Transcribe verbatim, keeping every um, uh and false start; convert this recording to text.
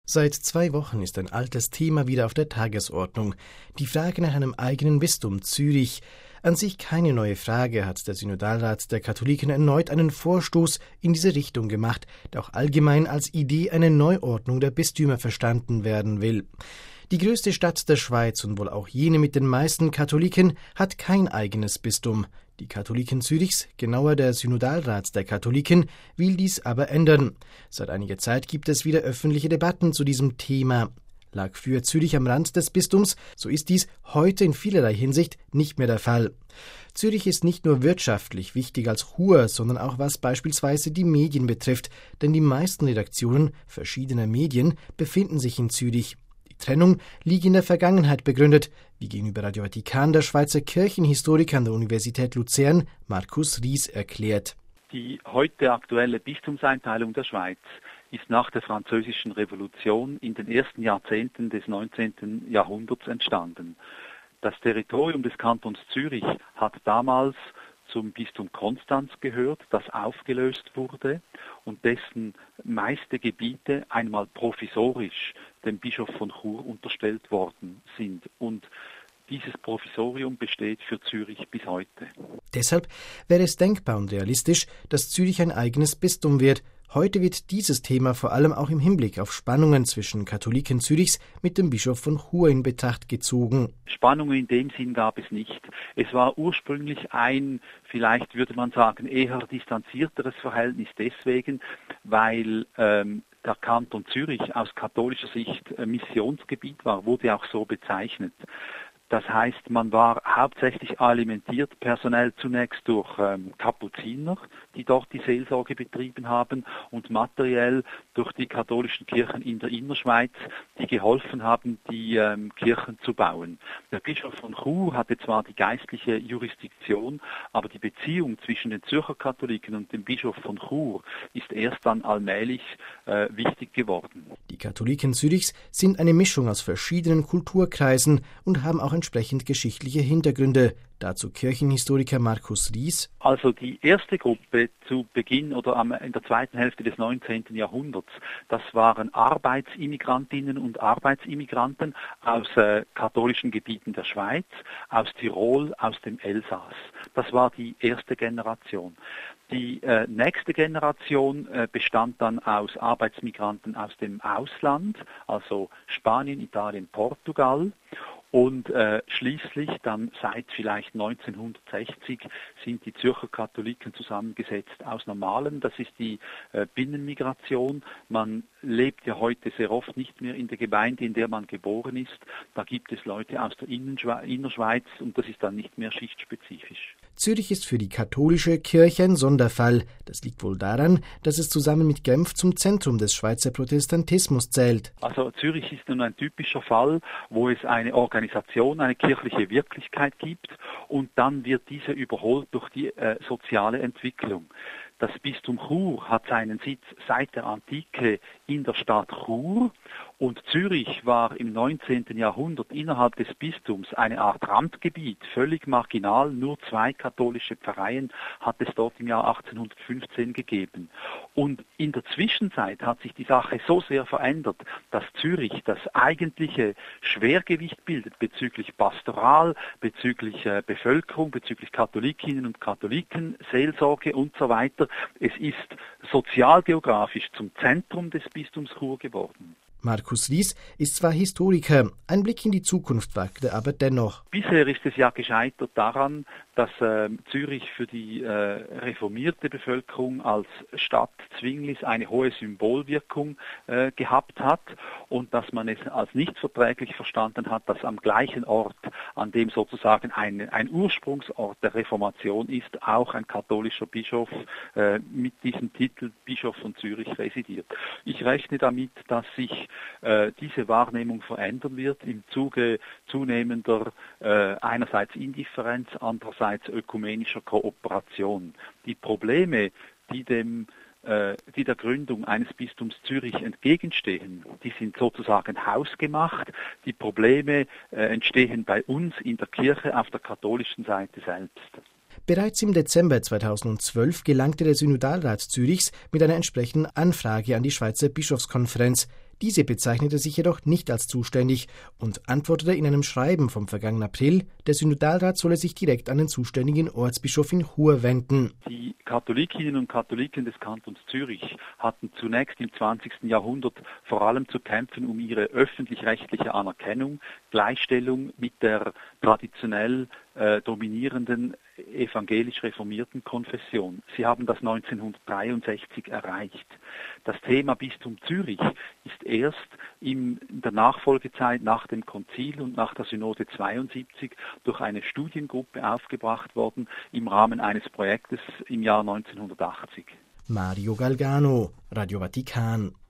Seit zwei Wochen ist ein altes Thema wieder auf der Tagesordnung, die Frage nach einem eigenen Bistum Zürich. An sich keine neue Frage, hat der Synodalrat der Katholiken erneut einen Vorstoß in diese Richtung gemacht, der auch allgemein als Idee eine Neuordnung der Bistümer verstanden werden will. Die größte Stadt der Schweiz und wohl auch jene mit den meisten Katholiken hat kein eigenes Bistum. Die Katholiken Zürichs, genauer der Synodalrat der Katholiken, will dies aber ändern. Seit einiger Zeit gibt es wieder öffentliche Debatten zu diesem Thema. Lag früher Zürich am Rand des Bistums, so ist dies heute in vielerlei Hinsicht nicht mehr der Fall. Zürich ist nicht nur wirtschaftlich wichtig als Chur, sondern auch was beispielsweise die Medien betrifft, denn die meisten Redaktionen verschiedener Medien befinden sich in Zürich. Die Trennung liegt in der Vergangenheit begründet, wie gegenüber Radio Vatikan der Schweizer Kirchenhistoriker an der Universität Luzern Markus Ries erklärt. Die heute aktuelle Bistumseinteilung der Schweiz ist nach der Französischen Revolution in den ersten Jahrzehnten des neunzehnten Jahrhunderts entstanden. Das Territorium des Kantons Zürich hat damals zum Bistum Konstanz gehört, das aufgelöst wurde und dessen meiste Gebiete einmal provisorisch dem Bischof von Chur unterstellt worden sind. Und dieses Provisorium besteht für Zürich bis heute. Deshalb wäre es denkbar und realistisch, dass Zürich ein eigenes Bistum wird. Heute wird dieses Thema vor allem auch im Hinblick auf Spannungen zwischen Katholiken Zürichs mit dem Bischof von Chur in Betracht gezogen. Spannungen in dem Sinn gab es nicht. Es war ursprünglich ein, vielleicht würde man sagen, eher distanzierteres Verhältnis deswegen, weil ähm, der Kanton Zürich aus katholischer Sicht äh, Missionsgebiet war, wurde auch so bezeichnet. Das heißt, man war hauptsächlich alimentiert, personell zunächst durch ähm, Kapuziner, die dort die Seelsorge betrieben haben, und materiell durch die katholischen Kirchen in der Innerschweiz, die geholfen haben, die ähm, Kirchen zu bauen. Der Bischof von Chur hatte zwar die geistliche Jurisdiktion, aber die Beziehung zwischen den Zürcher Katholiken und dem Bischof von Chur ist erst dann allmählich äh, wichtig geworden. Die Katholiken Zürichs sind eine Mischung aus verschiedenen Kulturkreisen und haben auch entsprechend geschichtliche Hintergründe. Dazu Kirchenhistoriker Markus Ries. Also die erste Gruppe zu Beginn oder am, in der zweiten Hälfte des neunzehnten Jahrhunderts, das waren Arbeitsimmigrantinnen und Arbeitsimmigranten aus äh, katholischen Gebieten der Schweiz, aus Tirol, aus dem Elsass. Das war die erste Generation. Die äh, nächste Generation äh, bestand dann aus Arbeitsmigranten aus dem Ausland, also Spanien, Italien, Portugal. Und äh, schließlich dann seit vielleicht neunzehnhundertsechzig sind die Zürcher Katholiken zusammengesetzt aus Normalen. Das ist die äh, Binnenmigration. Man lebt ja heute sehr oft nicht mehr in der Gemeinde, in der man geboren ist. Da gibt es Leute aus der Innenschwe- Innerschweiz und das ist dann nicht mehr schichtspezifisch. Zürich ist für die katholische Kirche ein Sonderfall. Das liegt wohl daran, dass es zusammen mit Genf zum Zentrum des Schweizer Protestantismus zählt. Also Zürich ist nun ein typischer Fall, wo es eine Organisation, eine kirchliche Wirklichkeit gibt und dann wird diese überholt durch die äh, soziale Entwicklung. Das Bistum Chur hat seinen Sitz seit der Antike in der Stadt Chur und Zürich war im neunzehnten Jahrhundert innerhalb des Bistums eine Art Randgebiet, völlig marginal. Nur zwei katholische Pfarreien hat es dort im Jahr achtzehnhundertfünfzehn gegeben. Und in der Zwischenzeit hat sich die Sache so sehr verändert, dass Zürich das eigentliche Schwergewicht bildet bezüglich Pastoral, bezüglich äh, Bevölkerung, bezüglich Katholikinnen und Katholiken, Seelsorge und so weiter. Es ist sozialgeografisch zum Zentrum des Bistums Chur geworden. Markus Ries ist zwar Historiker, ein Blick in die Zukunft wagte aber dennoch. Bisher ist es ja gescheitert daran, dass äh, Zürich für die äh, reformierte Bevölkerung als Stadt Zwinglis eine hohe Symbolwirkung äh, gehabt hat und dass man es als nicht verträglich verstanden hat, dass am gleichen Ort, an dem sozusagen ein, ein Ursprungsort der Reformation ist, auch ein katholischer Bischof äh, mit diesem Titel Bischof von Zürich residiert. Ich rechne damit, dass sich äh, diese Wahrnehmung verändern wird im Zuge zunehmender äh, einerseits Indifferenz, andererseits ökumenischer Kooperation. Die Probleme, die dem äh, die der Gründung eines Bistums Zürich entgegenstehen, die sind sozusagen hausgemacht. Die Probleme äh, entstehen bei uns in der Kirche auf der katholischen Seite selbst. Bereits im Dezember zweitausendzwölf gelangte der Synodalrat Zürichs mit einer entsprechenden Anfrage an die Schweizer Bischofskonferenz. Diese bezeichnete sich jedoch nicht als zuständig und antwortete in einem Schreiben vom vergangenen April, der Synodalrat solle sich direkt an den zuständigen Ortsbischof in Chur wenden. Die Katholikinnen und Katholiken des Kantons Zürich hatten zunächst im zwanzigsten Jahrhundert vor allem zu kämpfen um ihre öffentlich-rechtliche Anerkennung, Gleichstellung mit der traditionell äh, dominierenden evangelisch-reformierten Konfession. Sie haben das neunzehnhundertdreiundsechzig erreicht. Das Thema Bistum Zürich ist erst in der Nachfolgezeit nach dem Konzil und nach der Synode zweiundsiebzig durch eine Studiengruppe aufgebracht worden im Rahmen eines Projektes im Jahr neunzehnhundertachtzig. Mario Galgano, Radio Vatikan.